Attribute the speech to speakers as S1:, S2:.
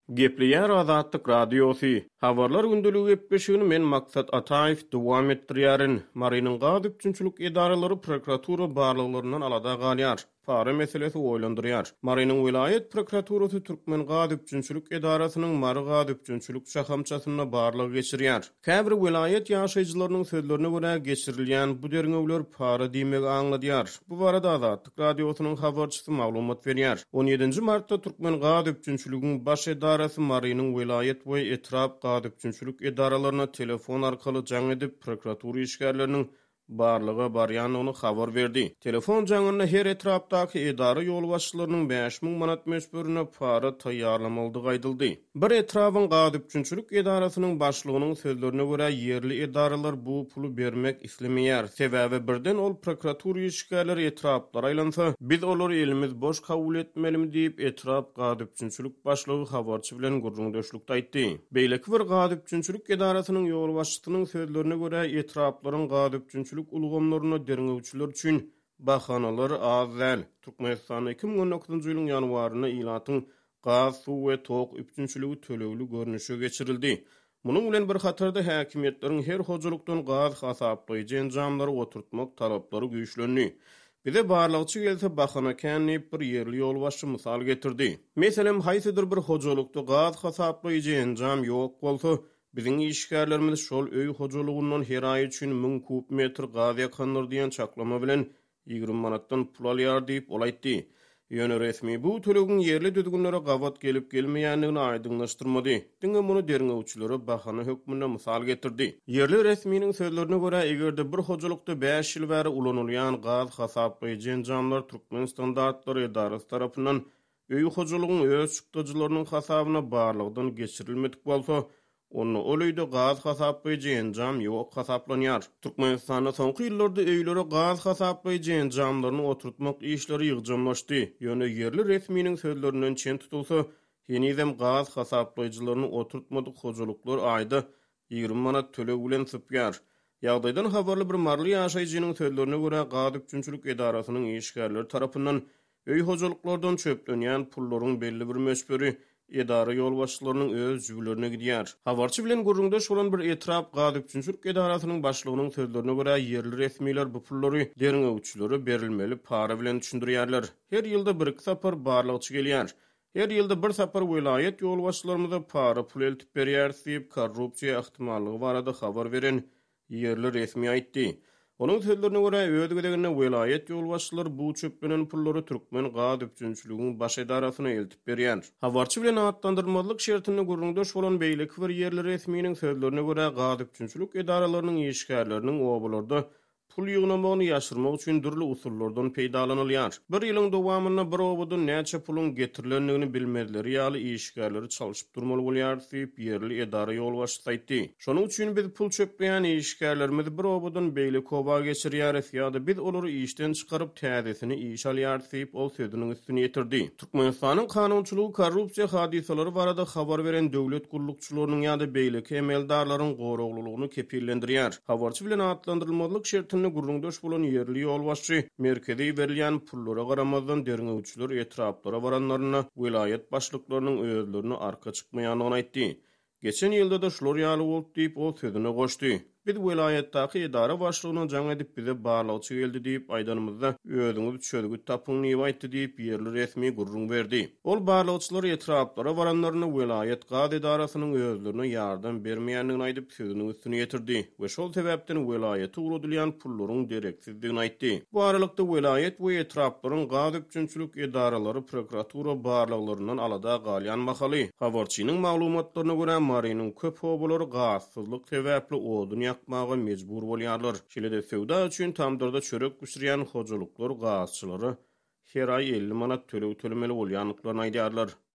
S1: Gepliýär Azatlyk Radiosi. Habarlar gündüligi epbeşigini men Maksat Ataýew dowam etdirýärin. Marynyň gaz üçinçilik edaralary prokuratura barlyklarynyň alada galýar. Para meselesi oýlandyrýar. Marynyň vilayet prokuraturasy Türkmen gaz üçinçilik edarasynyň Mary gaz üçinçilik şahamçasyna barlygy geçirýär. Käbir vilayet ýaşaýjylarynyň sözlerine görä geçirilýän bu derňewler para diýmegi aňladýar. Bu barada Azatlyk Radiosynyň habarçysy maglumat berýär. 17 martda Türkmen gaz üçinçiligiň baş edarasy Marynyň vilayet we etrap gaz üçinçilik edaralaryna telefon arkaly jaň edip prokuratura işgärleriniň barlyga barýanyny habar berdi. Telefon jaňyna her etrapdaky edara ýol başçylarynyň 5000 manat meşberine para taýýarlamalydygy aýdyldy. Bir etrabyň gaz üçinçilik edarasynyň başlygynyň sözlerine görä ýerli edaralar bu puly bermek islemeýär. Sebäbi birden ol prokuratura işgärleri etraplara aýlansa, biz olary elimiz boş kabul etmelimi diýip etrap gaz üçinçilik başlygy habarçy bilen gurrundaşlykda aýtdy. Beýleki bir gaz üçinçilik edarasynyň ýol başçysynyň sözlerine görä etraplaryň gaz üçinçilik ulgamlaryna derňewçiler üçin bahanalar azal. Türkmenistan 2019-njy ýylyň ýanwaryna ilatyň gaz, suw we tok üçinçiligi tölegli görnüşe geçirildi. Munyň bilen bir hatarda häkimetleriň her hojalykdan gaz hasaplaýjy enjamlary oturtmak talaplary güýçlenýär. Bize barlygçy gelse bahana känni bir ýerli ýol başçy mysal getirdi. Meselem haýsydyr bir hojalykda gaz hasaplaýjy enjam ýok bolsa, biziň işgärlerimiz şol öý hojalygyndan her aý üçin 1000 kub metr gaz ýakandyr diýen çaklama bilen 20 manatdan pul alýar diýip olaýtdy. Ýöne resmi bu tölegiň ýerli düzgünlere gawat gelip gelmeýändigini aýdynlaşdyrmady. Diňe muny derňewçilere bahana hökmünde mysal getirdi. Ýerli resminiň sözlerine görä egerde bir hojalykda 5 ýyl bäri ulanylýan gaz hasaplaýjy enjamlar Türkmen standartlary edarasy tarapyndan öý hojalygyň öz çykdyjylarynyň hasabyna barlygdan geçirilmedik bolsa, onu oluyda gaz hasaplaýjy enjam ýok hasaplanýar. Türkmenistanda soňky ýyllarda öýlere gaz hasaplaýjy enjamlaryny oturtmak işleri ýygjamlaşdy. Ýöne ýerli resminiň sözlerinden çen tutulsa, henizem gaz hasaplaýjylaryny oturtmadyk hojalyklar aýda 20 manat töleg bilen sypýar. Ýagdaýdan habarly bir marly ýaşaýjynyň sözlerine görä gaz üçinçilik edarasynyň işgärleri tarapyndan öý hojalyklardan çöplenýän pullaryň belli bir meşberi edara ýol başçylarynyň öz jüglerine gidýär. Habarçy bilen gurrundaş bolan bir etrap gaz üçinçilik edarasynyň başlygynyň sözlerine görä ýerli resmiler bu pullary derňewçilere berilmeli para bilen düşündirýärler. Her ýylda bir sapar barlygçy gelýär. Her ýylda bir sapar vilayet ýol başçylarymyza para pul eltip berýär diýip korrupsiýa ihtimallygy barada habar beren ýerli resmi aýtdy. Onun sözlerine görä ödegedegine vilayet ýol başçylary bu çöplenen pullary Türkmen gaz üçinçiligiň baş edarasyna eltip berýär. Habarçy bilen atlandyrmalyk şertine gurrundaş bolan beýleki bir ýerli resminiň sözlerine görä gaz üçinçilik edaralarynyň işgärleriniň obalarda pul ýygnamagyny ýaşyrmak üçin dürli usullardan peýdalanylýar. Bir ýylyň dowamyna bir obadan näçe pulun getirilendigini bilmedileri ýaly işgärleri çalyşyp durmaly bolýar diýip ýerli edara ýol başçysy aýtdy. Şonuň üçin biz pul çöpleýän işgärlerimiz bir obadan beýle koba geçirýäris ýa-da biz olary işden çykaryp täzesini iş alýar diýip ol sözüniň üstüne ýetirdi. Türkmenistanyň kanunçylygy korrupsiýa hadisalary barada habar beren döwlet gurulukçylarynyň ýa-da beýleki emeldarlaryň goraglygyny kepillendirýär. Habarçy bilen atlandyrylmalyk şertine gurrundaş bolan ýerli ýol başçy merkezi berilýän pullara garamazdan derňewçiler etraplara baranlaryna vilayet başlyklarynyň özlerini arka çykmaýanyny aýtdy. Geçen ýylda da şolar ýaly bolup diýip o sözüne goşdy. Biz vilayetdäki edara başlygyna jaň edip bize barlygçy geldi diýip aýdanymyzda özüňiz çölgü tapyňy aýtdy diýip ýerli resmi gurrun berdi. Ol barlygçylar etraplara baranlaryna vilayet gaz edarasynyň özlerine ýardam bermeýändigini aýdyp sözüniň üstüne ýetirdi we şol sebäpden vilayete uradylýan pullaryň dereksizdigini aýtdy. Bu aralykda vilayet we etraplaryň gaz üçinçilik edaralary prokuratura barlyklarynyň alada galýan mahaly. Habarçynyň maglumatlaryna görä Marynyň köp obalary gazsyzlyk sebäpli odun ýakmaga mejbur bolýarlar. Şeýle-de sowda üçin tamdyrda çörek pişirýän hojalyklar gazçylary her aý 50 manat tölemeli bolýanlyklaryny aýdýarlar.